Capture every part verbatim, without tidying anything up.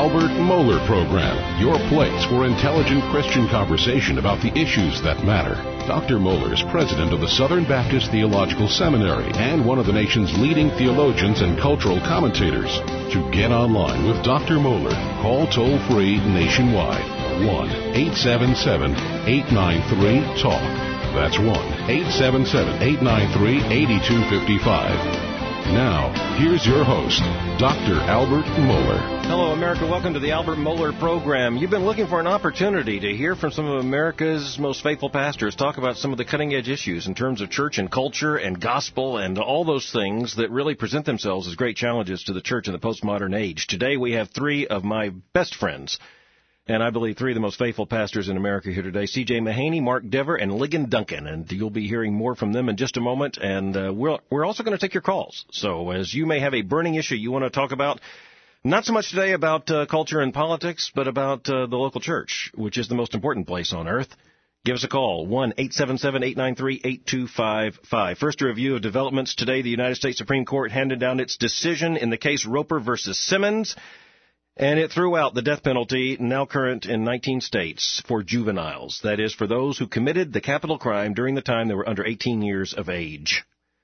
Albert Mohler Program, your place for intelligent Christian conversation about the issues that matter. Doctor Mohler is president of the Southern Baptist Theological Seminary and one of the nation's leading theologians and cultural commentators. To get online with Doctor Mohler, call toll-free nationwide, one eight seven seven, eight nine three, talk. That's one eight seven seven, eight nine three, eight two five five. Now, here's your host, Doctor Albert Mohler. Hello, America. Welcome to the Albert Mohler Program. You've been looking for an opportunity to hear from some of America's most faithful pastors talk about some of the cutting-edge issues in terms of church and culture and gospel and all those things that really present themselves as great challenges to the church in the postmodern age. Today, we have three of my best friends, and I believe three of the most faithful pastors in America here today, C J Mahaney, Mark Dever, and Ligon Duncan. And you'll be hearing more from them in just a moment. And uh, we're, we're also going to take your calls. So as you may have a burning issue you want to talk about, not so much today about uh, culture and politics, but about uh, the local church, which is the most important place on earth, give us a call, one eight seven seven, eight nine three, eight two five five. First, a review of developments today. The United States Supreme Court handed down its decision in the case Roper versus Simmons. And it threw out the death penalty, now current in nineteen states, for juveniles. That is, for those who committed the capital crime during the time they were under eighteen years of age.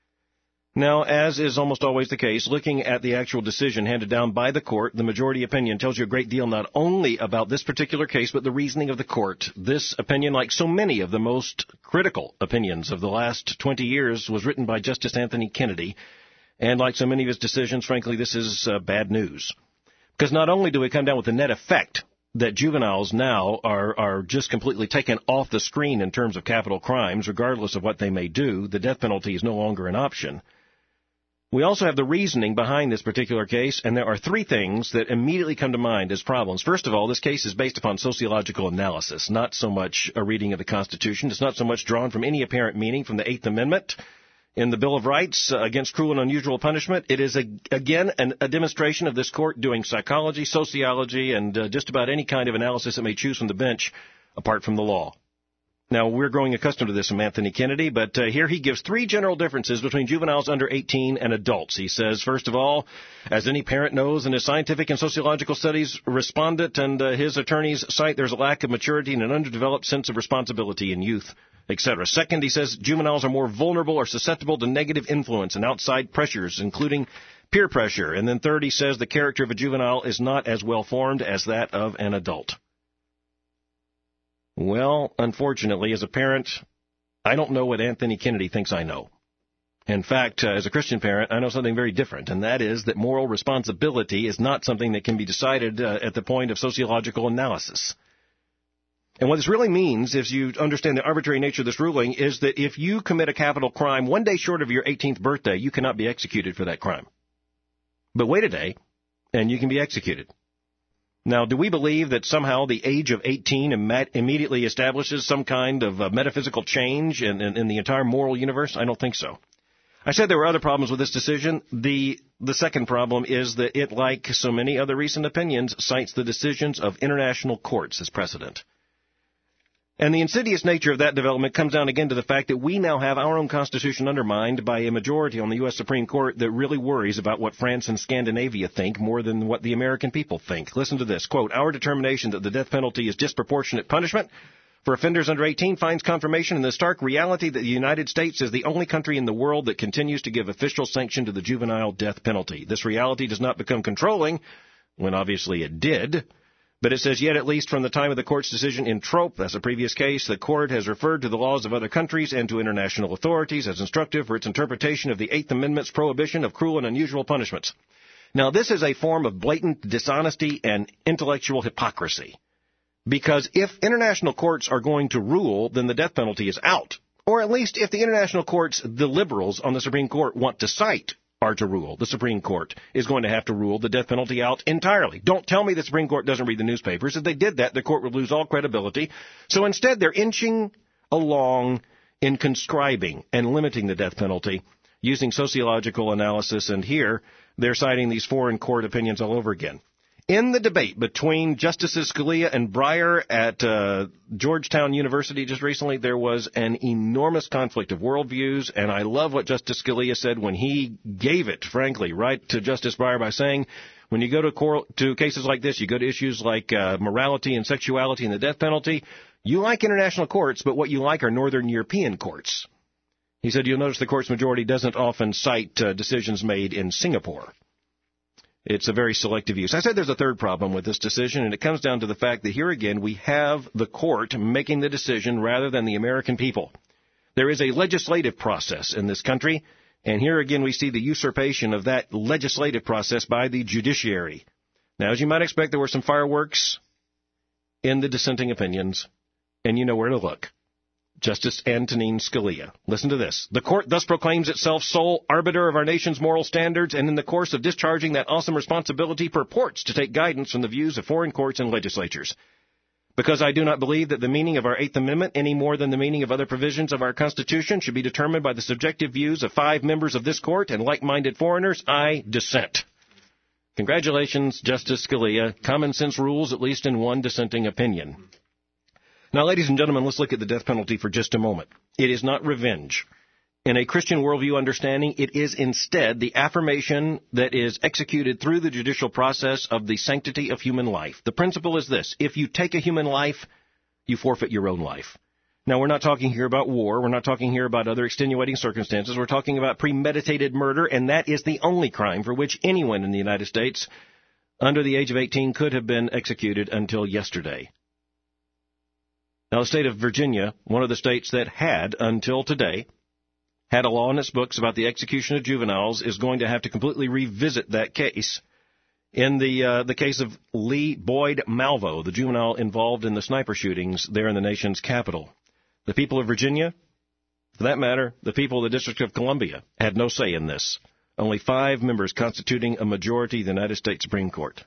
Now, as is almost always the case, looking at the actual decision handed down by the court, the majority opinion tells you a great deal not only about this particular case, but the reasoning of the court. This opinion, like so many of the most critical opinions of the last twenty years, was written by Justice Anthony Kennedy. And like so many of his decisions, frankly, this is uh, bad news. Because not only do we come down with the net effect that juveniles now are, are just completely taken off the screen in terms of capital crimes, regardless of what they may do, the death penalty is no longer an option. We also have the reasoning behind this particular case, and there are three things that immediately come to mind as problems. First of all, this case is based upon sociological analysis, not so much a reading of the Constitution. It's not so much drawn from any apparent meaning from the Eighth Amendment in the Bill of Rights uh, against cruel and unusual punishment. It is, a, again, an, a demonstration of this court doing psychology, sociology, and uh, just about any kind of analysis it may choose from the bench apart from the law. Now, we're growing accustomed to this from Anthony Kennedy, but uh, here he gives three general differences between juveniles under eighteen and adults. He says, first of all, as any parent knows in his scientific and sociological studies, respondent and uh, his attorneys cite there's a lack of maturity and an underdeveloped sense of responsibility in youth, et cetera. Second, he says juveniles are more vulnerable or susceptible to negative influence and outside pressures, including peer pressure. And then third, he says the character of a juvenile is not as well formed as that of an adult. Well, unfortunately, as a parent, I don't know what Anthony Kennedy thinks I know. In fact, uh, as a Christian parent, I know something very different, and that is that moral responsibility is not something that can be decided uh, at the point of sociological analysis. And what this really means, if you understand the arbitrary nature of this ruling, is that if you commit a capital crime one day short of your eighteenth birthday, you cannot be executed for that crime. But wait a day, and you can be executed. Now, do we believe that somehow the age of eighteen im- immediately establishes some kind of uh, metaphysical change in, in, in the entire moral universe? I don't think so. I said there were other problems with this decision. The the second problem is that it, like so many other recent opinions, cites the decisions of international courts as precedent. And the insidious nature of that development comes down again to the fact that we now have our own Constitution undermined by a majority on the U S Supreme Court that really worries about what France and Scandinavia think more than what the American people think. Listen to this, quote, our determination that the death penalty is disproportionate punishment for offenders under eighteen finds confirmation in the stark reality that the United States is the only country in the world that continues to give official sanction to the juvenile death penalty. This reality does not become controlling, when obviously it did. But it says, yet at least from the time of the court's decision in Trope, that's a previous case, the court has referred to the laws of other countries and to international authorities as instructive for its interpretation of the Eighth Amendment's prohibition of cruel and unusual punishments. Now, this is a form of blatant dishonesty and intellectual hypocrisy. Because if international courts are going to rule, then the death penalty is out. Or at least if the international courts, the liberals on the Supreme Court, want to cite are to rule, the Supreme Court is going to have to rule the death penalty out entirely. Don't tell me the Supreme Court doesn't read the newspapers. If they did that, the court would lose all credibility. So instead, they're inching along in conscribing and limiting the death penalty using sociological analysis. And here, they're citing these foreign court opinions all over again. In the debate between Justices Scalia and Breyer at uh, Georgetown University just recently, there was an enormous conflict of worldviews, and I love what Justice Scalia said when he gave it, frankly, right to Justice Breyer by saying, When you go to, cor- to cases like this, you go to issues like uh, morality and sexuality and the death penalty, you like international courts, but what you like are Northern European courts. He said you'll notice the court's majority doesn't often cite uh, decisions made in Singapore. It's a very selective use. I said there's a third problem with this decision, and it comes down to the fact that here again we have the court making the decision rather than the American people. There is a legislative process in this country, and here again we see the usurpation of that legislative process by the judiciary. Now, as you might expect, there were some fireworks in the dissenting opinions, and you know where to look. Justice Antonin Scalia. Listen to this. The court thus proclaims itself sole arbiter of our nation's moral standards, and in the course of discharging that awesome responsibility purports to take guidance from the views of foreign courts and legislatures. Because I do not believe that the meaning of our Eighth Amendment, any more than the meaning of other provisions of our Constitution, should be determined by the subjective views of five members of this court and like-minded foreigners, I dissent. Congratulations, Justice Scalia. Common sense rules, at least in one dissenting opinion. Now, ladies and gentlemen, let's look at the death penalty for just a moment. It is not revenge. In a Christian worldview understanding, it is instead the affirmation that is executed through the judicial process of the sanctity of human life. The principle is this: if you take a human life, you forfeit your own life. Now, we're not talking here about war. We're not talking here about other extenuating circumstances. We're talking about premeditated murder, and that is the only crime for which anyone in the United States under the age of eighteen could have been executed until yesterday. Now, the state of Virginia, one of the states that had, until today, had a law in its books about the execution of juveniles, is going to have to completely revisit that case. In the uh, the case of Lee Boyd Malvo, the juvenile involved in the sniper shootings there in the nation's capital. The people of Virginia, for that matter, the people of the District of Columbia, had no say in this. Only five members constituting a majority of the United States Supreme Court.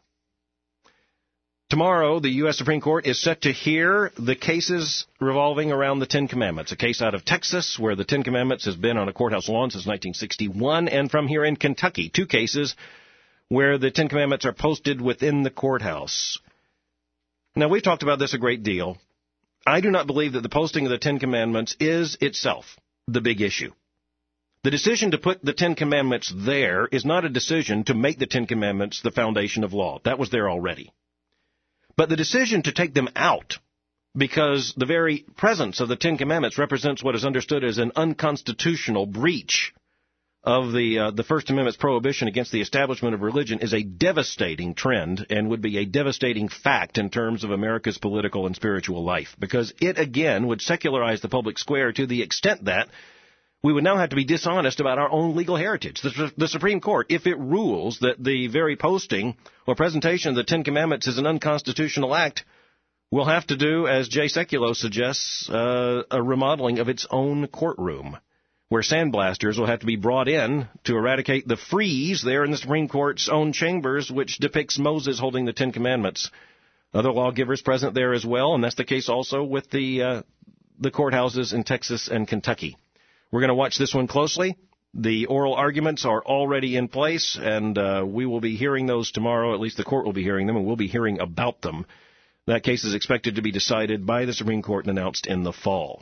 Tomorrow, the U S Supreme Court is set to hear the cases revolving around the Ten Commandments, a case out of Texas where the Ten Commandments has been on a courthouse lawn since nineteen sixty-one, and from here in Kentucky, two cases where the Ten Commandments are posted within the courthouse. Now, we've talked about this a great deal. I do not believe that the posting of the Ten Commandments is itself the big issue. The decision to put the Ten Commandments there is not a decision to make the Ten Commandments the foundation of law. That was there already. But the decision to take them out, because the very presence of the Ten Commandments represents what is understood as an unconstitutional breach of the uh, the First Amendment's prohibition against the establishment of religion, is a devastating trend and would be a devastating fact in terms of America's political and spiritual life, because it, again, would secularize the public square to the extent that we would now have to be dishonest about our own legal heritage. The, the Supreme Court, if it rules that the very posting or presentation of the Ten Commandments is an unconstitutional act, will have to do, as Jay Sekulow suggests, uh, a remodeling of its own courtroom, where sandblasters will have to be brought in to eradicate the frieze there in the Supreme Court's own chambers, which depicts Moses holding the Ten Commandments. Other lawgivers present there as well, and that's the case also with the uh, the courthouses in Texas and Kentucky. We're going to watch this one closely. The oral arguments are already in place, and uh, we will be hearing those tomorrow. At least the court will be hearing them, and we'll be hearing about them. That case is expected to be decided by the Supreme Court and announced in the fall.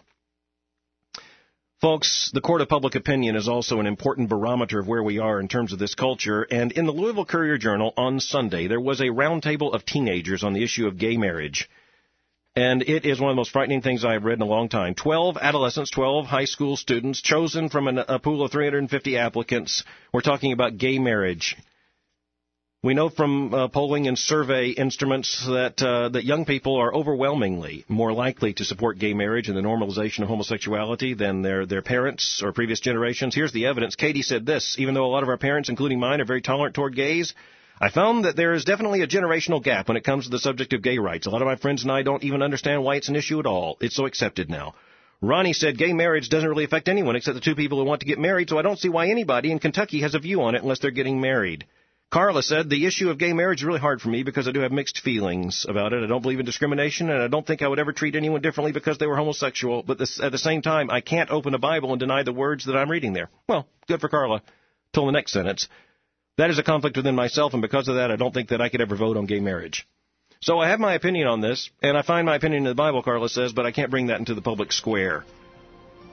Folks, the court of public opinion is also an important barometer of where we are in terms of this culture, and in the Louisville Courier-Journal on Sunday, there was a roundtable of teenagers on the issue of gay marriage. And it is one of the most frightening things I have read in a long time. Twelve adolescents, twelve high school students, chosen from an, a pool of three hundred fifty applicants. We're talking about gay marriage. We know from uh, polling and survey instruments that uh, that young people are overwhelmingly more likely to support gay marriage and the normalization of homosexuality than their, their parents or previous generations. Here's the evidence. Katie said this: even though a lot of our parents, including mine, are very tolerant toward gays, I found that there is definitely a generational gap when it comes to the subject of gay rights. A lot of my friends and I don't even understand why it's an issue at all. It's so accepted now. Ronnie said gay marriage doesn't really affect anyone except the two people who want to get married, so I don't see why anybody in Kentucky has a view on it unless they're getting married. Carla said the issue of gay marriage is really hard for me because I do have mixed feelings about it. I don't believe in discrimination, and I don't think I would ever treat anyone differently because they were homosexual. But this, at the same time, I can't open a Bible and deny the words that I'm reading there. Well, good for Carla. Till the next sentence. That is a conflict within myself, and because of that, I don't think that I could ever vote on gay marriage. So I have my opinion on this, and I find my opinion in the Bible, Carla says, but I can't bring that into the public square.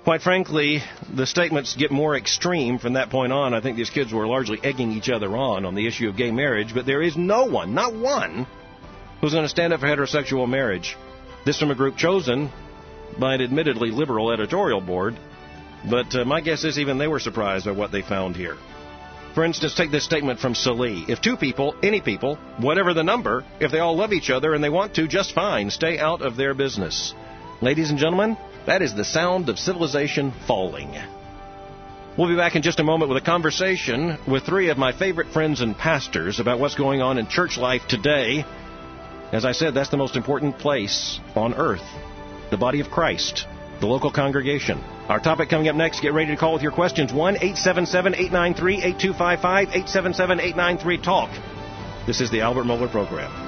Quite frankly, the statements get more extreme from that point on. I think these kids were largely egging each other on on the issue of gay marriage, but there is no one, not one, who's going to stand up for heterosexual marriage. This from a group chosen by an admittedly liberal editorial board, but uh, my guess is even they were surprised by what they found here. For instance, take this statement from Salih. If two people, any people, whatever the number, if they all love each other and they want to, just fine, stay out of their business. Ladies and gentlemen, that is the sound of civilization falling. We'll be back in just a moment with a conversation with three of my favorite friends and pastors about what's going on in church life today. As I said, that's the most important place on earth, the body of Christ, the local congregation. Our topic coming up next. Get ready to call with your questions. one eight seven seven, eight nine three, eight two five five, eight seven seven, eight nine three, TALK. This is the Albert Mohler Program.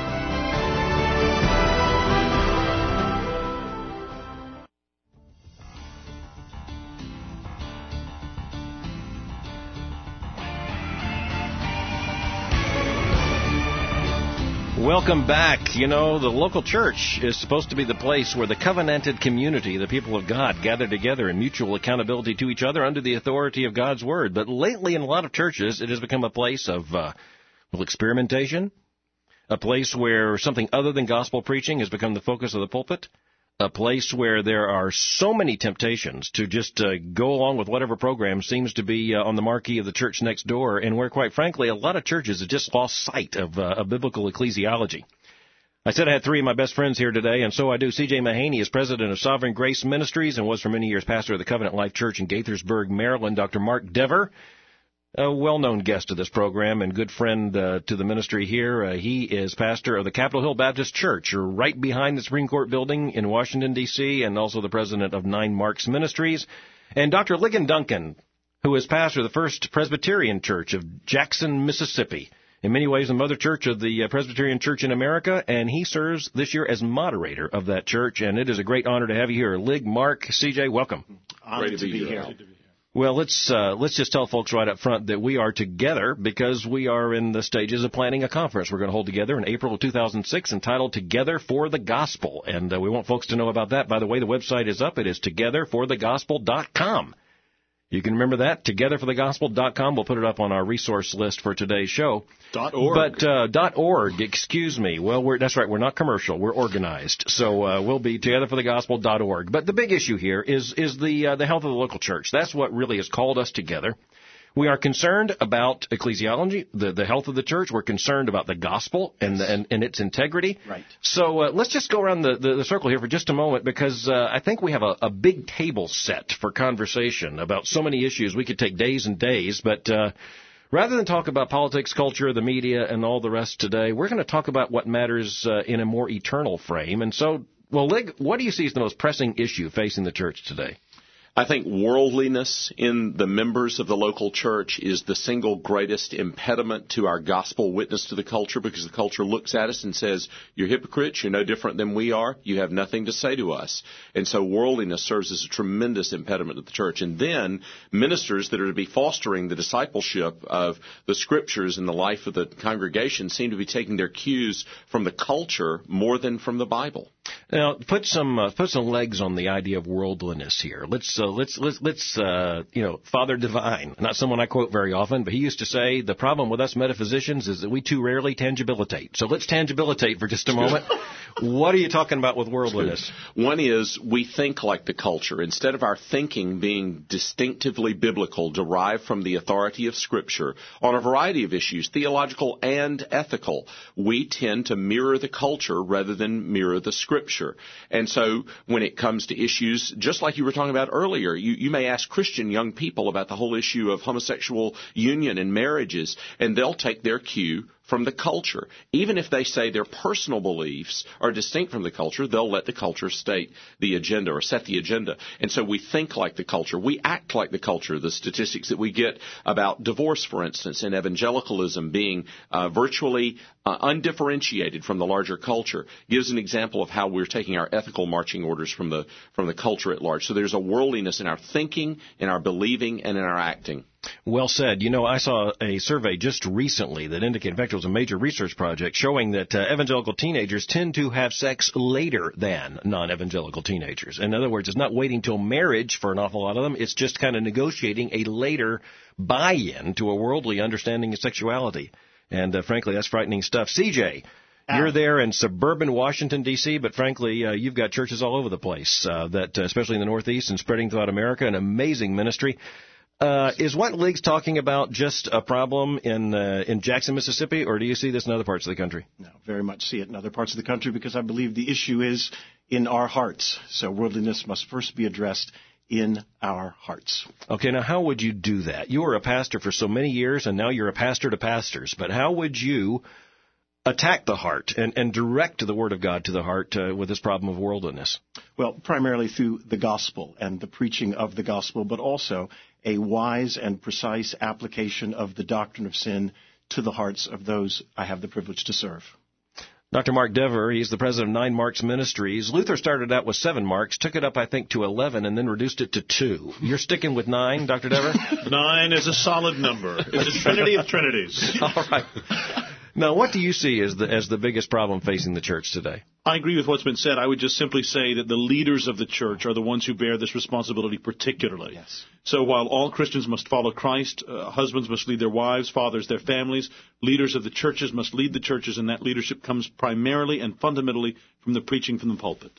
Welcome back. You know, the local church is supposed to be the place where the covenanted community, the people of God, gather together in mutual accountability to each other under the authority of God's Word. But lately, in a lot of churches, it has become a place of, uh, well, experimentation, a place where something other than gospel preaching has become the focus of the pulpit, a place where there are so many temptations to just uh, go along with whatever program seems to be uh, on the marquee of the church next door, and where, quite frankly, a lot of churches have just lost sight of, uh, of biblical ecclesiology. I said I had three of my best friends here today, and so I do. C J Mahaney is president of Sovereign Grace Ministries and was for many years pastor of the Covenant Life Church in Gaithersburg, Maryland. Doctor Mark Dever, a well-known guest of this program and good friend uh, to the ministry here. Uh, he is pastor of the Capitol Hill Baptist Church, right behind the Supreme Court building in Washington, D C, and also the president of Nine Marks Ministries. And Doctor Ligon Duncan, who is pastor of the First Presbyterian Church of Jackson, Mississippi. In many ways, the mother church of the uh, Presbyterian Church in America, and he serves this year as moderator of that church, and it is a great honor to have you here. Lig, Mark, C J, welcome. Honored Great to, to be, be here. here. Well, let's uh, let's just tell folks right up front that we are together because we are in the stages of planning a conference we're going to hold together in April of two thousand six entitled Together for the Gospel. And uh, we want folks to know about that. By the way, the website is up. It is together for the gospel dot com. You can remember that, together for the gospel dot com. We'll put it up on our resource list for today's show. Dot .org. But, uh, dot .org, excuse me. Well, we're, that's right, we're not commercial. We're organized. So, uh, we'll be together for the gospel dot org. But the big issue here is, is the, uh, the health of the local church. That's what really has called us together. We are concerned about ecclesiology, the, the health of the church. We're concerned about the gospel and, the, and, and its integrity. Right. So uh, let's just go around the, the, the circle here for just a moment because uh, I think we have a, a big table set for conversation about so many issues. We could take days and days, but uh, rather than talk about politics, culture, the media, and all the rest today, we're going to talk about what matters uh, in a more eternal frame. And so, well, Lig, what do you see as the most pressing issue facing the church today? I think worldliness in the members of the local church is the single greatest impediment to our gospel witness to the culture, because the culture looks at us and says, you're hypocrites, you're no different than we are, you have nothing to say to us. And so worldliness serves as a tremendous impediment to the church. And then ministers that are to be fostering the discipleship of the scriptures in the life of the congregation seem to be taking their cues from the culture more than from the Bible. Now, put some uh, put some legs on the idea of worldliness here. Let's uh, let's let's let's uh, you know, Father Divine, not someone I quote very often, but he used to say the problem with us metaphysicians is that we too rarely tangibilitate. So let's tangibilitate for just a moment. What are you talking about with worldliness? One is we think like the culture. Instead of our thinking being distinctively biblical, derived from the authority of Scripture on a variety of issues, theological and ethical, we tend to mirror the culture rather than mirror the Scripture. And so when it comes to issues, just like you were talking about earlier, you, you may ask Christian young people about the whole issue of homosexual union and marriages, and they'll take their cue from the culture. Even if they say their personal beliefs are distinct from the culture, they'll let the culture state the agenda or set the agenda. And so we think like the culture. We act like the culture. The statistics that we get about divorce, for instance, and evangelicalism being uh, virtually uh, undifferentiated from the larger culture gives an example of how we're taking our ethical marching orders from the from the culture at large. So there's a worldliness in our thinking, in our believing, and in our acting. Well said. You know, I saw a survey just recently that indicated, in fact, it was a major research project showing that uh, evangelical teenagers tend to have sex later than non-evangelical teenagers. In other words, it's not waiting till marriage for an awful lot of them. It's just kind of negotiating a later buy-in to a worldly understanding of sexuality. And uh, frankly, that's frightening stuff. C J, you're there in suburban Washington, D C, but frankly, uh, you've got churches all over the place, uh, that, uh, especially in the Northeast and spreading throughout America, an amazing ministry. Uh, is what League's talking about just a problem in uh, in Jackson, Mississippi, or do you see this in other parts of the country? No, very much see it in other parts of the country because I believe the issue is in our hearts. So worldliness must first be addressed in our hearts. Okay, now how would you do that? You were a pastor for so many years, and now you're a pastor to pastors. But how would you attack the heart and, and direct the Word of God to the heart uh, with this problem of worldliness? Well, primarily through the gospel and the preaching of the gospel, but also a wise and precise application of the doctrine of sin to the hearts of those I have the privilege to serve. Doctor Mark Dever, he's the president of Nine Marks Ministries. Luther started out with seven marks, took it up, I think, to eleven, and then reduced it to two. You're sticking with nine, Doctor Dever? Nine is a solid number. It's a trinity of trinities. All right. Now, what do you see as the as the biggest problem facing the church today? I agree with what's been said. I would just simply say that the leaders of the church are the ones who bear this responsibility particularly. Yes. So while all Christians must follow Christ, uh, husbands must lead their wives, fathers their families, leaders of the churches must lead the churches, and that leadership comes primarily and fundamentally from the preaching from the pulpit.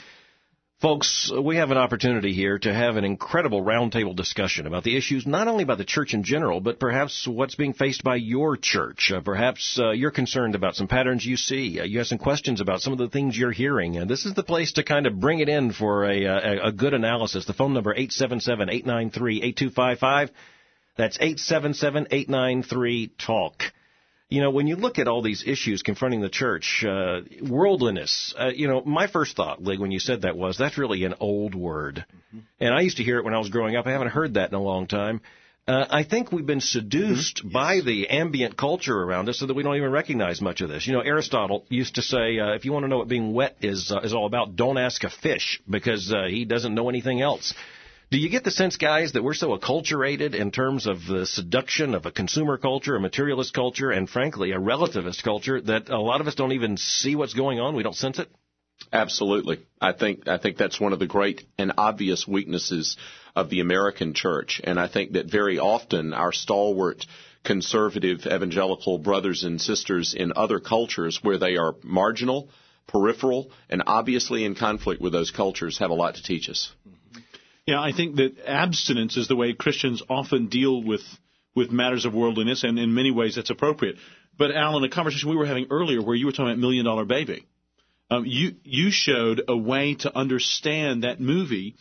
Folks, we have an opportunity here to have an incredible roundtable discussion about the issues, not only by the church in general, but perhaps what's being faced by your church. Uh, perhaps uh, you're concerned about some patterns you see. Uh, you have some questions about some of the things you're hearing. And this is the place to kind of bring it in for a, a, a good analysis. The phone number, eight seven seven, eight nine three, eight two five five. That's eight seven seven, eight nine three, TALK. You know, when you look at all these issues confronting the church, uh, worldliness, uh, you know, my first thought, Lig, when you said that was, that's really an old word. Mm-hmm. And I used to hear it when I was growing up. I haven't heard that in a long time. Uh, I think we've been seduced mm-hmm. yes. by the ambient culture around us so that we don't even recognize much of this. You know, Aristotle used to say, uh, if you want to know what being wet is, uh, is all about, don't ask a fish because uh, he doesn't know anything else. Do you get the sense, guys, that we're so acculturated in terms of the seduction of a consumer culture, a materialist culture, and, frankly, a relativist culture that a lot of us don't even see what's going on? We don't sense it? Absolutely. I think I think that's one of the great and obvious weaknesses of the American church. And I think that very often our stalwart conservative evangelical brothers and sisters in other cultures where they are marginal, peripheral, and obviously in conflict with those cultures have a lot to teach us. Yeah, I think that abstinence is the way Christians often deal with with matters of worldliness, and in many ways that's appropriate. But, Alan, a conversation we were having earlier where you were talking about Million Dollar Baby, um, you you showed a way to understand that movie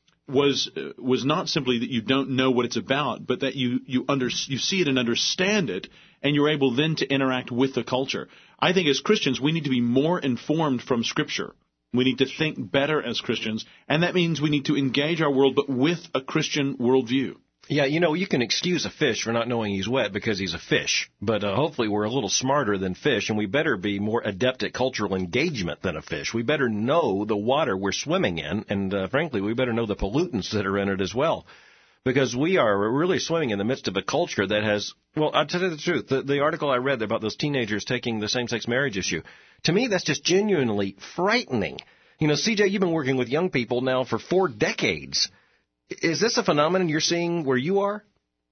was uh, was not simply that you don't know what it's about, but that you you under you see it and understand it, and you're able then to interact with the culture. I think as Christians we need to be more informed from Scripture. We need to think better as Christians, and that means we need to engage our world, but with a Christian worldview. Yeah, you know, you can excuse a fish for not knowing he's wet because he's a fish, but uh, hopefully we're a little smarter than fish, and we better be more adept at cultural engagement than a fish. We better know the water we're swimming in, and uh, frankly, we better know the pollutants that are in it as well, because we are really swimming in the midst of a culture that has, well, I'll tell you the truth, the, the article I read about those teenagers taking the same-sex marriage issue, to me, that's just genuinely frightening. You know, C J, you've been working with young people now for four decades. Is this a phenomenon you're seeing where you are?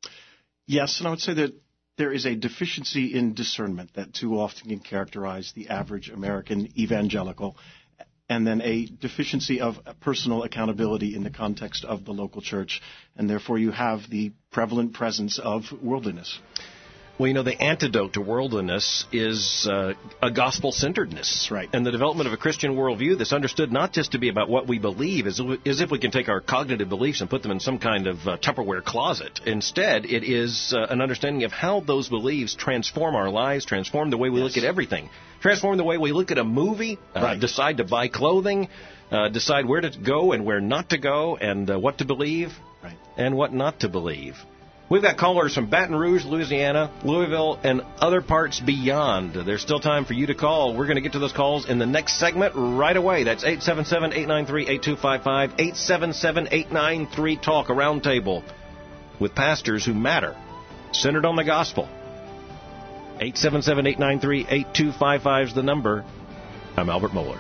Yes, and I would say that there is a deficiency in discernment that too often can characterize the average American evangelical, and then a deficiency of personal accountability in the context of the local church, and therefore you have the prevalent presence of worldliness. Well, you know, the antidote to worldliness is uh, a gospel-centeredness. That's right. And the development of a Christian worldview that's understood not just to be about what we believe, as, as if we can take our cognitive beliefs and put them in some kind of uh, Tupperware closet. Instead, it is uh, an understanding of how those beliefs transform our lives, transform the way we yes. look at everything, transform the way we look at a movie, uh, right. decide to buy clothing, uh, decide where to go and where not to go, and uh, what to believe right. and what not to believe. We've got callers from Baton Rouge, Louisiana, Louisville, and other parts beyond. There's still time for you to call. We're going to get to those calls in the next segment right away. That's eight seven seven, eight nine three, eight two five five, eight seven seven, eight nine three, TALK, a roundtable with pastors who matter centered on the gospel. eight seven seven, eight nine three, eight two five five is the number. I'm Albert Mohler.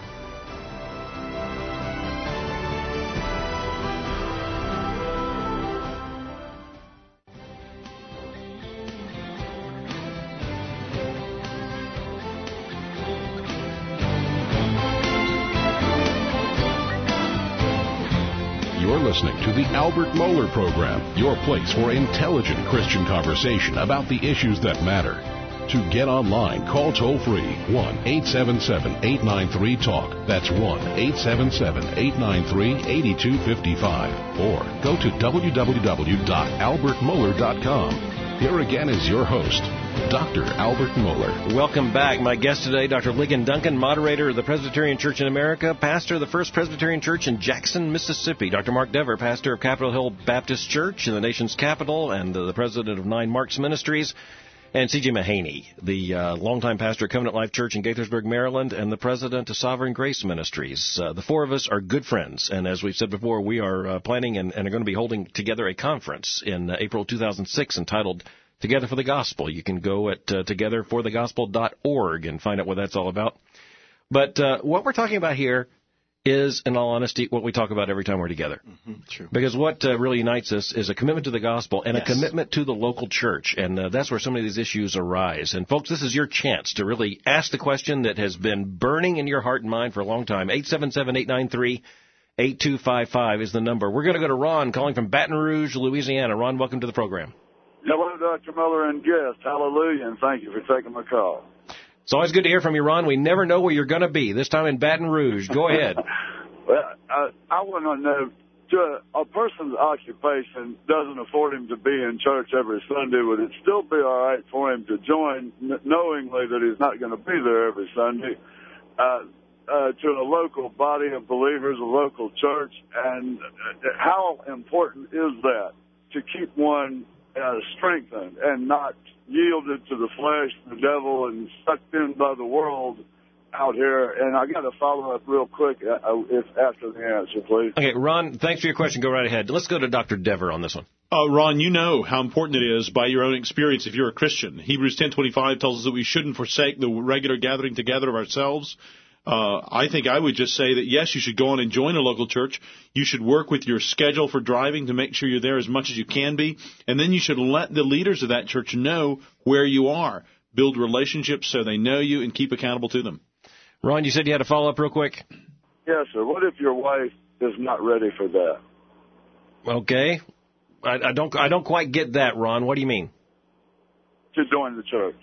You're listening to the Albert Mohler Program, your place for intelligent Christian conversation about the issues that matter. To get online, call toll-free one eight seven seven, eight nine three, TALK. That's one eight seven seven, eight nine three, eight two five five. Or go to w w w dot albert mohler dot com. Here again is your host, Doctor Albert Mohler. Welcome back. My guest today, Doctor Ligon Duncan, moderator of the Presbyterian Church in America, pastor of the First Presbyterian Church in Jackson, Mississippi. Doctor Mark Dever, pastor of Capitol Hill Baptist Church in the nation's capital and uh, the president of Nine Marks Ministries. And C J Mahaney, the uh, longtime pastor of Covenant Life Church in Gaithersburg, Maryland, and the president of Sovereign Grace Ministries. Uh, the four of us are good friends, and as we've said before, we are uh, planning and, and are going to be holding together a conference in uh, April two thousand six entitled Together for the Gospel. You can go at uh, together for the gospel dot org and find out what that's all about. But uh, what we're talking about here is, in all honesty, what we talk about every time we're together. Mm-hmm, true. Because what uh, really unites us is a commitment to the gospel and yes. a commitment to the local church. And uh, that's where some of these issues arise. And, folks, this is your chance to really ask the question that has been burning in your heart and mind for a long time. eight seven seven, eight nine three, eight two five five is the number. We're going to go to Ron calling from Baton Rouge, Louisiana. Ron, welcome to the program. Hello, Doctor Mohler and guest. Hallelujah, and thank you for taking my call. It's always good to hear from you, Ron. We never know where you're going to be, this time in Baton Rouge. Go ahead. Well, I, I want to know, to a person's occupation doesn't afford him to be in church every Sunday. Would it still be all right for him to join, n- knowingly that he's not going to be there every Sunday, uh, uh, to a local body of believers, a local church? And how important is that to keep one uh, strengthened and not yielded to the flesh, the devil, and sucked in by the world out here? And I got to follow up real quick uh, if after the answer, please. Okay, Ron, thanks for your question. Go right ahead. Let's go to Doctor Dever on this one. Uh, Ron, you know how important it is by your own experience if you're a Christian. Hebrews ten twenty-five tells us that we shouldn't forsake the regular gathering together of ourselves. Uh, I think I would just say that, yes, you should go on and join a local church. You should work with your schedule for driving to make sure you're there as much as you can be. And then you should let the leaders of that church know where you are. Build relationships so they know you and keep accountable to them. Ron, you said you had a follow-up real quick? Yes, sir. What if your wife is not ready for that? Okay. I, I don't I don't quite get that, Ron. What do you mean? To join the church.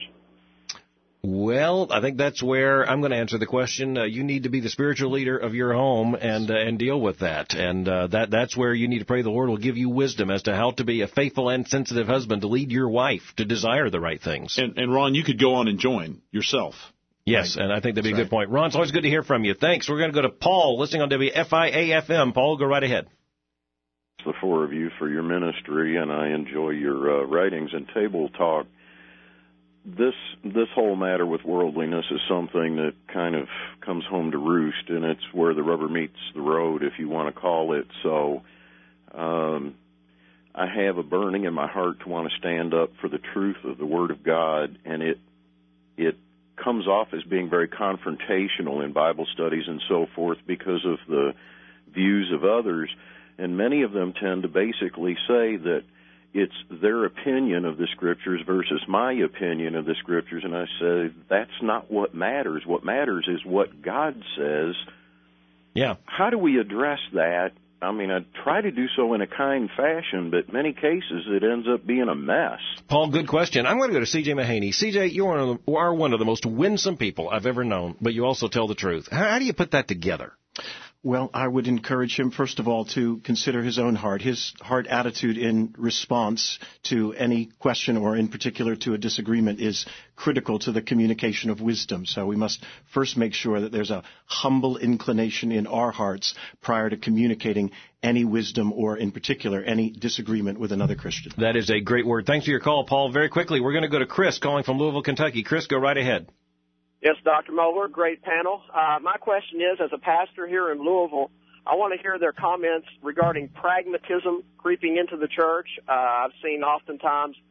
Well, I think that's where I'm going to answer the question. Uh, you need to be the spiritual leader of your home and uh, and deal with that. And uh, that that's where you need to pray the Lord will give you wisdom as to how to be a faithful and sensitive husband to lead your wife to desire the right things. And, and Ron, you could go on and join yourself. Yes, right. And I think that'd be That's a good point. Ron, it's always good to hear from you. Thanks. We're going to go to Paul, listening on W F I A F M. Paul, go right ahead. The four of you for your ministry, and I enjoy your uh, writings and table talk. This this whole matter with worldliness is something that kind of comes home to roost, and it's where the rubber meets the road, if you want to call it. So um, I have a burning in my heart to want to stand up for the truth of the Word of God, and it it comes off as being very confrontational in Bible studies and so forth because of the views of others, and many of them tend to basically say that it's their opinion of the Scriptures versus my opinion of the Scriptures, and I say that's not what matters. What matters is what God says. Yeah. How do we address that? I mean, I try to do so in a kind fashion, but many cases it ends up being a mess. Paul, good question. I'm going to go to C J Mahaney. C J, you are, are one of the most winsome people I've ever known, but you also tell the truth. How, how do you put that together? Well, I would encourage him, first of all, to consider his own heart, his heart attitude in response to any question or in particular to a disagreement is critical to the communication of wisdom. So we must first make sure that there's a humble inclination in our hearts prior to communicating any wisdom or in particular any disagreement with another Christian. That is a great word. Thanks for your call, Paul. Very quickly, we're going to go to Chris calling from Louisville, Kentucky. Chris, go right ahead. Yes, Doctor Mohler, great panel. Uh, my question is, as a pastor here in Louisville, I want to hear their comments regarding pragmatism creeping into the church. Uh, I've seen oftentimes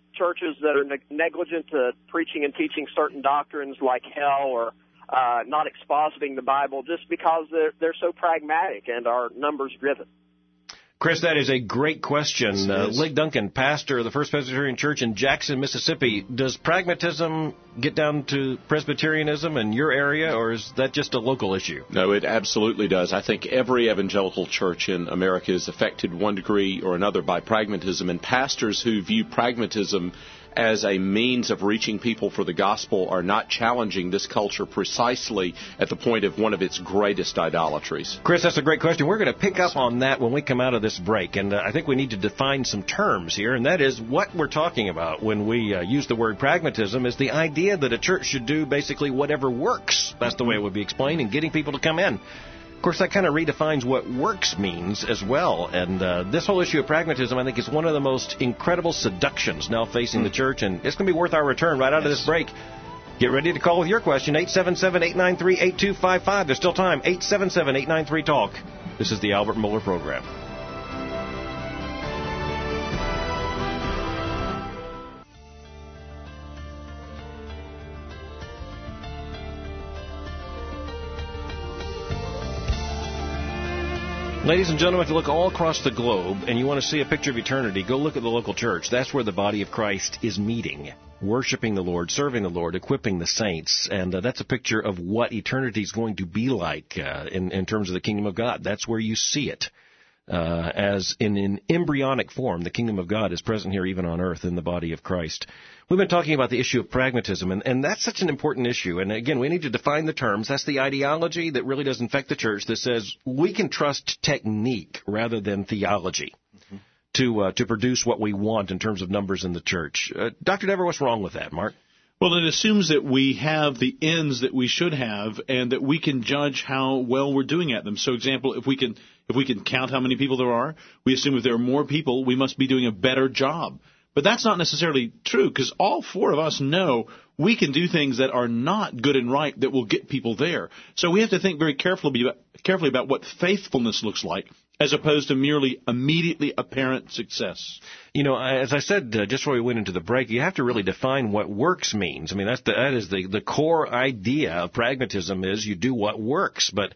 churches that are ne- negligent to preaching and teaching certain doctrines like hell or uh, not expositing the Bible just because they're, they're so pragmatic and are numbers driven? Chris, that is a great question. Uh, Lig Duncan, pastor of the First Presbyterian Church in Jackson, Mississippi. Does pragmatism get down to Presbyterianism in your area, or is that just a local issue? No, it absolutely does. I think every evangelical church in America is affected one degree or another by pragmatism, and pastors who view pragmatism as a means of reaching people for the gospel are not challenging this culture precisely at the point of one of its greatest idolatries. Chris, that's a great question. We're going to pick up on that when we come out of this break, and uh, I think we need to define some terms here, and that is what we're talking about when we uh, use the word pragmatism is the idea that a church should do basically whatever works. That's the way it would be explained in getting people to come in. Of course, that kind of redefines what works means as well. And uh, this whole issue of pragmatism, I think, is one of the most incredible seductions now facing the church. And it's going to be worth our return right out of this break. Get ready to call with your question, eight seven seven, eight nine three, eight two five five. There's still time, eight seven seven, eight nine three, TALK. This is the Albert Mohler Program. Ladies and gentlemen, if you look all across the globe and you want to see a picture of eternity, go look at the local church. That's where the body of Christ is meeting, worshiping the Lord, serving the Lord, equipping the saints. And uh, that's a picture of what eternity is going to be like uh, in, in terms of the kingdom of God. That's where you see it. Uh, as in an embryonic form, the kingdom of God is present here even on earth in the body of Christ. We've been talking about the issue of pragmatism, and, and that's such an important issue. And again, we need to define the terms. That's the ideology that really does infect the church that says we can trust technique rather than theology mm-hmm. to uh, to produce what we want in terms of numbers in the church. Uh, Doctor Dever, what's wrong with that, Mark? Well, it assumes that we have the ends that we should have and that we can judge how well we're doing at them. So, example, if we can if we can count how many people there are, we assume if there are more people, we must be doing a better job. But that's not necessarily true because all four of us know we can do things that are not good and right that will get people there. So we have to think very carefully about, carefully about what faithfulness looks like as opposed to merely immediately apparent success. You know, as I said uh, just before we went into the break, you have to really define what works means. I mean, that's the, that is the, the core idea of pragmatism is you do what works. But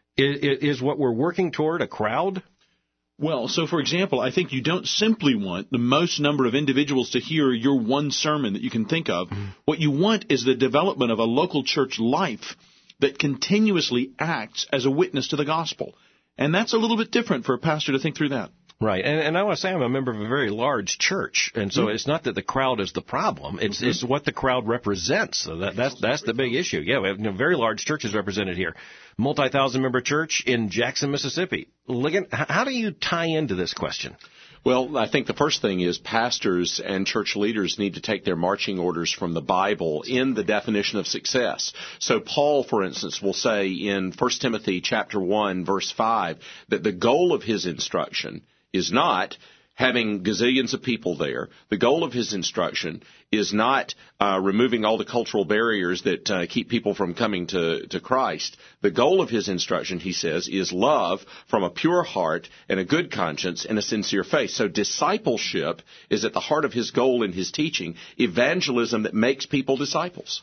is, is what we're working toward a crowd? Well, so for example, I think you don't simply want the most number of individuals to hear your one sermon that you can think of. Mm-hmm. What you want is the development of a local church life that continuously acts as a witness to the gospel. And that's a little bit different for a pastor to think through that. Right. And, and I want to say I'm a member of a very large church. And so mm-hmm. it's not that the crowd is the problem. It's mm-hmm. it's what the crowd represents. So that, that's that's the big issue. Yeah, we have you know, very large churches represented here. Multi-thousand member church in Jackson, Mississippi. Ligon, how do you tie into this question? Well, I think the first thing is pastors and church leaders need to take their marching orders from the Bible in the definition of success. So Paul, for instance, will say in First Timothy chapter one, verse five, that the goal of his instruction is not having gazillions of people there. The goal of his instruction is not uh, removing all the cultural barriers that uh, keep people from coming to, to Christ. The goal of his instruction, he says, is love from a pure heart and a good conscience and a sincere faith. So discipleship is at the heart of his goal in his teaching, evangelism that makes people disciples.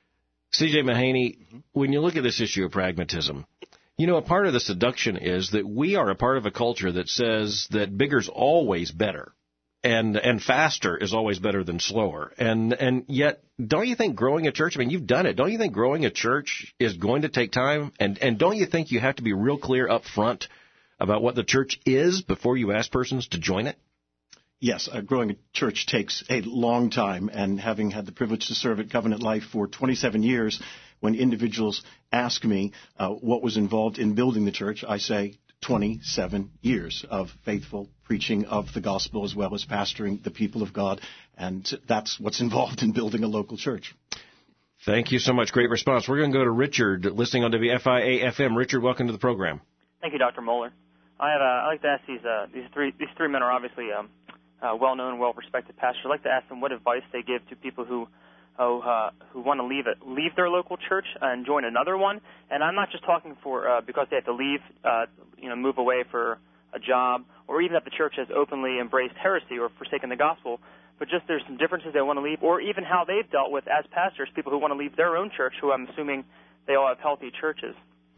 C J Mahaney, when you look at this issue of pragmatism, you know, a part of the seduction is that we are a part of a culture that says that bigger's always better and and faster is always better than slower. And and yet, don't you think growing a church, I mean, you've done it. Don't you think growing a church is going to take time? And, and don't you think you have to be real clear up front about what the church is before you ask persons to join it? Yes, uh, growing a church takes a long time. And having had the privilege to serve at Covenant Life for twenty-seven years, when individuals ask me uh, what was involved in building the church, I say twenty-seven years of faithful preaching of the gospel as well as pastoring the people of God. And that's what's involved in building a local church. Thank you so much. Great response. We're going to go to Richard, listening on W F I A F M. Richard, welcome to the program. Thank you, Doctor Mohler. I have, uh, I'd like to ask these uh, these three these three men are obviously um, uh, well-known, well-respected pastors. I'd like to ask them what advice they give to people who Oh, uh, who want to leave it, leave their local church and join another one. And I'm not just talking for uh, because they have to leave, uh, you know, move away for a job, or even that the church has openly embraced heresy or forsaken the gospel. but just there's some differences they want to leave, or even how they've dealt with, as pastors, people who want to leave their own church, who I'm assuming they all have healthy churches.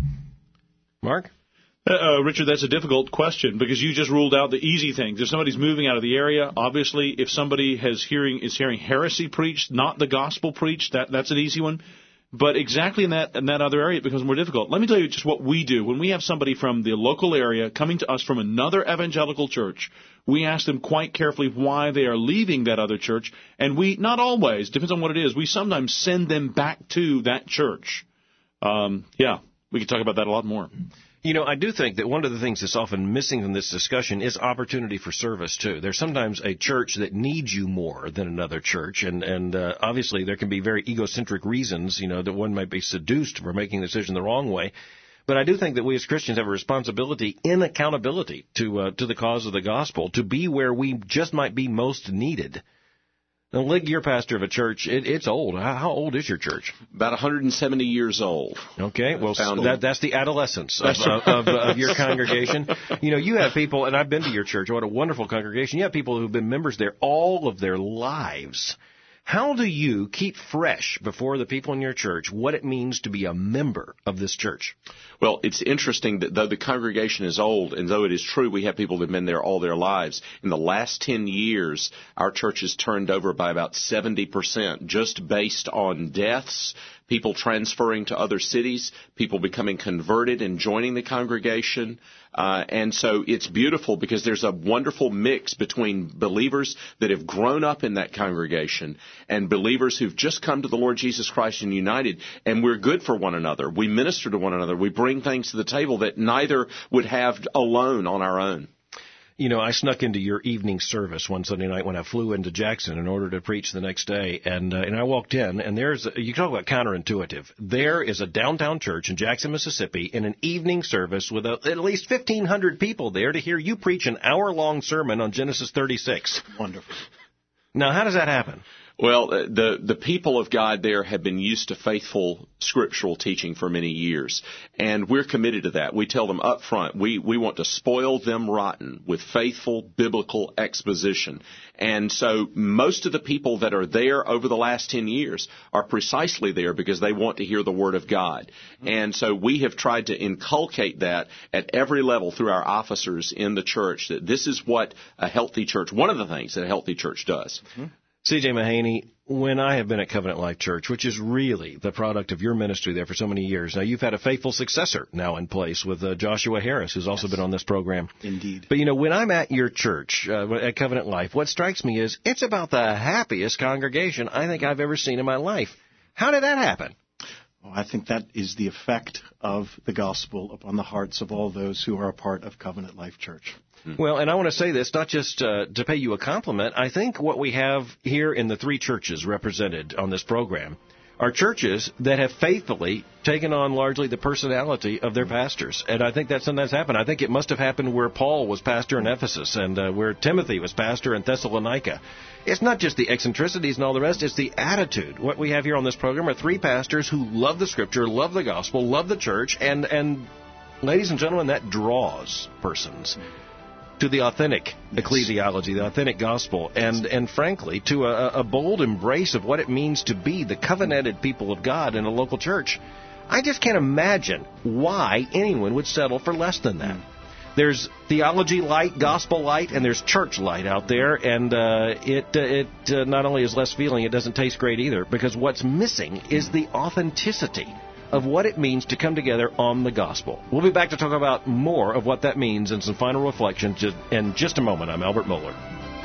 Mark? Uh, Richard, that's a difficult question because you just ruled out the easy things. If somebody's moving out of the area, obviously, if somebody has hearing is hearing heresy preached, not the gospel preached, that that's an easy one. But exactly in that in that other area, it becomes more difficult. Let me tell you just what we do. When we have somebody from the local area coming to us from another evangelical church, we ask them quite carefully why they are leaving that other church, and we, not always, depends on what it is, we sometimes send them back to that church. Um, yeah, we could talk about that a lot more. You know, I do think that one of the things that's often missing in this discussion is opportunity for service, too. There's sometimes a church that needs you more than another church, and, and uh, obviously there can be very egocentric reasons, you know, that one might be seduced for making the decision the wrong way. But I do think that we as Christians have a responsibility in accountability to uh, to the cause of the gospel to be where we just might be most needed. Now, Lig, you're pastor of a church. It, it's old. How, how old is your church? About one hundred seventy years old. Okay, well, Founded. that, that's the adolescence of, of, of, of your congregation. You know, you have people, and I've been to your church. What a wonderful congregation. You have people who've been members there all of their lives. How do you keep fresh before the people in your church what it means to be a member of this church? Well, it's interesting that though the congregation is old, and though it is true we have people that have been there all their lives, in the last ten years, our church has turned over by about seventy percent, just based on deaths, people transferring to other cities, people becoming converted and joining the congregation. Uh, and so it's beautiful because there's a wonderful mix between believers that have grown up in that congregation and believers who've just come to the Lord Jesus Christ and united, and we're good for one another. We minister to one another. We bring things to the table that neither would have alone on our own. You know, I snuck into your evening service one Sunday night when I flew into Jackson in order to preach the next day, and uh, and I walked in, and there's, a, you talk about counterintuitive, there is a downtown church in Jackson, Mississippi, in an evening service with a, at least fifteen hundred people there to hear you preach an hour-long sermon on Genesis thirty-six. Wonderful. Now, how does that happen? Well, the the people of God there have been used to faithful scriptural teaching for many years, and we're committed to that. We tell them up front, we, we want to spoil them rotten with faithful biblical exposition. And so most of the people that are there over the last ten years are precisely there because they want to hear the Word of God. Mm-hmm. And so we have tried to inculcate that at every level through our officers in the church, that this is what a healthy church, one of the things that a healthy church does. Mm-hmm. C J Mahaney, when I have been at Covenant Life Church, which is really the product of your ministry there for so many years, now you've had a faithful successor now in place with uh, Joshua Harris, who's also yes. been on this program. Indeed. But, you know, when I'm at your church, uh, at Covenant Life, what strikes me is it's about the happiest congregation I think I've ever seen in my life. How did that happen? Well, I think that is the effect of the gospel upon the hearts of all those who are a part of Covenant Life Church. Well, and I want to say this, not just uh, to pay you a compliment. I think what we have here in the three churches represented on this program are churches that have faithfully taken on largely the personality of their pastors. And I think that sometimes happened. I think it must have happened where Paul was pastor in Ephesus and uh, where Timothy was pastor in Thessalonica. It's not just the eccentricities and all the rest, it's the attitude. What we have here on this program are three pastors who love the Scripture, love the gospel, love the church, and, and ladies and gentlemen, that draws persons to the authentic yes. ecclesiology, the authentic gospel, and, and frankly, to a, a bold embrace of what it means to be the covenanted people of God in a local church. I just can't imagine why anyone would settle for less than that. Mm. There's theology light, gospel light, and there's church light out there, and uh, it uh, it uh, not only is less feeling, it doesn't taste great either, because what's missing is the authenticity of what it means to come together on the gospel. We'll be back to talk about more of what that means and some final reflections in just a moment. I'm Albert Mohler.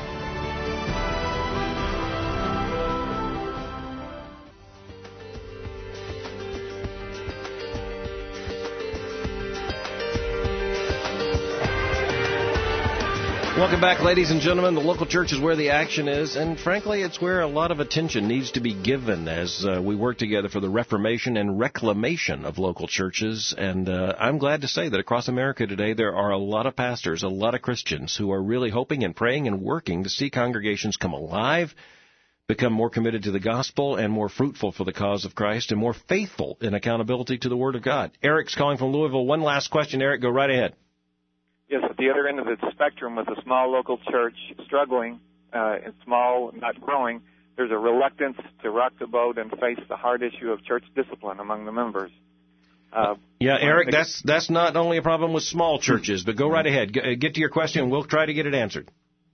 Welcome back, ladies and gentlemen. The local church is where the action is, and frankly, it's where a lot of attention needs to be given as uh, we work together for the reformation and reclamation of local churches. And uh, I'm glad to say that across America today, there are a lot of pastors, a lot of Christians who are really hoping and praying and working to see congregations come alive, become more committed to the gospel, and more fruitful for the cause of Christ, and more faithful in accountability to the Word of God. Eric's calling from Louisville. One last question, Eric. Go right ahead. Yes, at the other end of the spectrum with a small local church struggling, uh, and small, not growing, there's a reluctance to rock the boat and face the hard issue of church discipline among the members. Uh, yeah, Eric, that's that's not only a problem with small churches, but go right ahead. Get to your question, and we'll try to get it answered.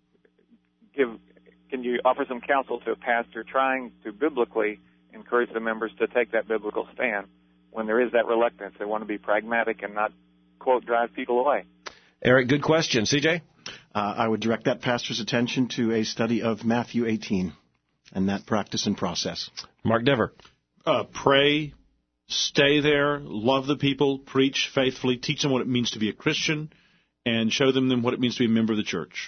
Give, can you offer some counsel to a pastor trying to biblically encourage the members to take that biblical stand when there is that reluctance? They want to be pragmatic and not, quote, drive people away. Eric, good question. C J? Uh, I would direct that pastor's attention to a study of Matthew eighteen and that practice and process. Mark Dever. Uh, pray. Stay there, love the people, preach faithfully, teach them what it means to be a Christian, and show them what it means to be a member of the church.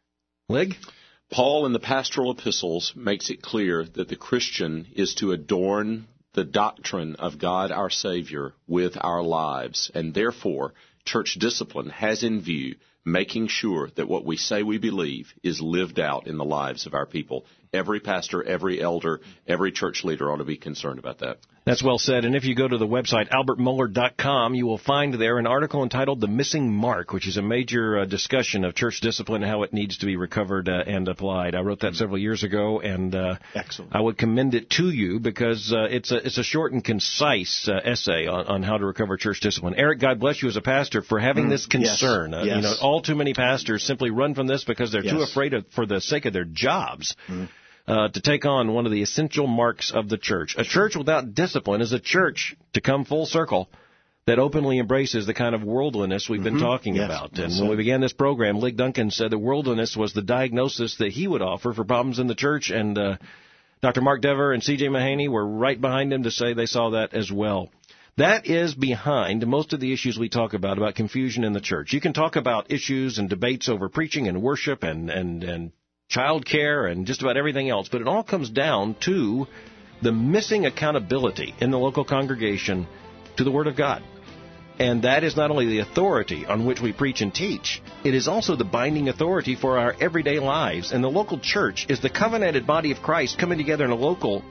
Lig? Paul in the pastoral epistles makes it clear that the Christian is to adorn the doctrine of God our Savior with our lives, and therefore church discipline has in view making sure that what we say we believe is lived out in the lives of our people. Every pastor, every elder, every church leader ought to be concerned about that. That's well said. And if you go to the website, albert mohler dot com, you will find there an article entitled The Missing Mark, which is a major uh, discussion of church discipline and how it needs to be recovered uh, and applied. I wrote that several years ago, and uh, Excellent. I would commend it to you because uh, it's, a, it's a short and concise uh, essay on, on how to recover church discipline. Eric, God bless you as a pastor for having mm, this concern. Yes, uh, yes. You know, all too many pastors simply run from this because they're yes. too afraid of, for the sake of their jobs. Mm. Uh, to take on one of the essential marks of the church. A church without discipline is a church, to come full circle, that openly embraces the kind of worldliness we've mm-hmm. been talking yes, about. yes, And sir. when we began this program, Lig Duncan said that worldliness was the diagnosis that he would offer for problems in the church, and uh, Doctor Mark Dever and C J Mahaney were right behind him to say they saw that as well. That is behind most of the issues we talk about, about confusion in the church. You can talk about issues and debates over preaching and worship and, and, and child care and just about everything else, but it all comes down to the missing accountability in the local congregation to the Word of God. And that is not only the authority on which we preach and teach, it is also the binding authority for our everyday lives. And the local church is the covenanted body of Christ coming together in a local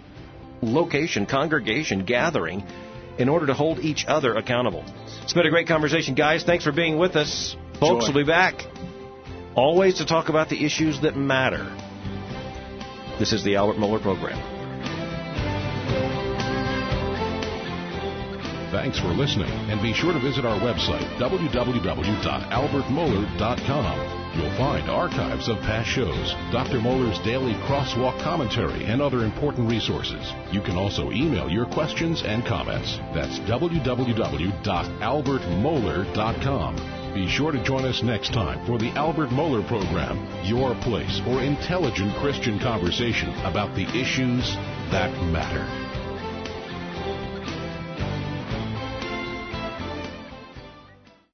location, congregation, gathering, in order to hold each other accountable. It's been a great conversation, guys. Thanks for being with us. Folks, Joy. We'll be back. Always to talk about the issues that matter. This is the Albert Mohler Program. Thanks for listening, and be sure to visit our website, w w w dot albert mohler dot com. You'll find archives of past shows, Doctor Mohler's daily crosswalk commentary, and other important resources. You can also email your questions and comments. That's w w w dot albert mohler dot com. Be sure to join us next time for the Albert Mohler Program, your place for intelligent Christian conversation about the issues that matter.